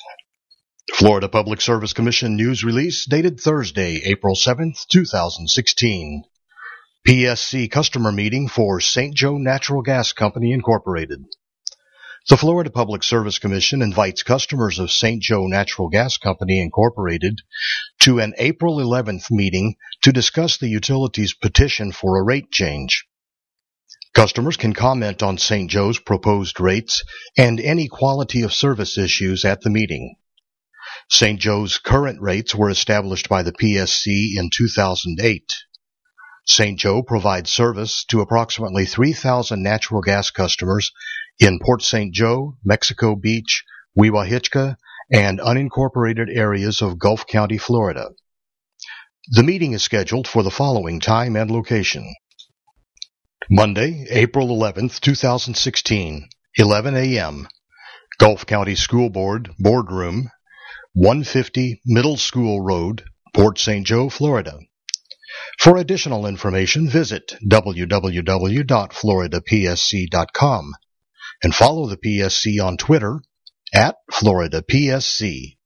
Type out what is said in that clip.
Florida Public Service Commission news release dated Thursday, April 7th, 2016. PSC customer meeting for St. Joe Natural Gas Company, Incorporated. The Florida Public Service Commission invites customers of St. Joe Natural Gas Company, Incorporated to an April 11th meeting to discuss the utility's petition for a rate change. Customers can comment on St. Joe's proposed rates and any quality of service issues at the meeting. St. Joe's current rates were established by the PSC in 2008. St. Joe provides service to approximately 3,000 natural gas customers in Port St. Joe, Mexico Beach, Weewahitchka, and unincorporated areas of Gulf County, Florida. The meeting is scheduled for the following time and location. Monday, April 11th, 2016, 11 a.m., Gulf County School Board, Boardroom, 150 Middle School Road, Port St. Joe, Florida. For additional information, visit www.floridapsc.com and follow the PSC on Twitter @FloridaPSC.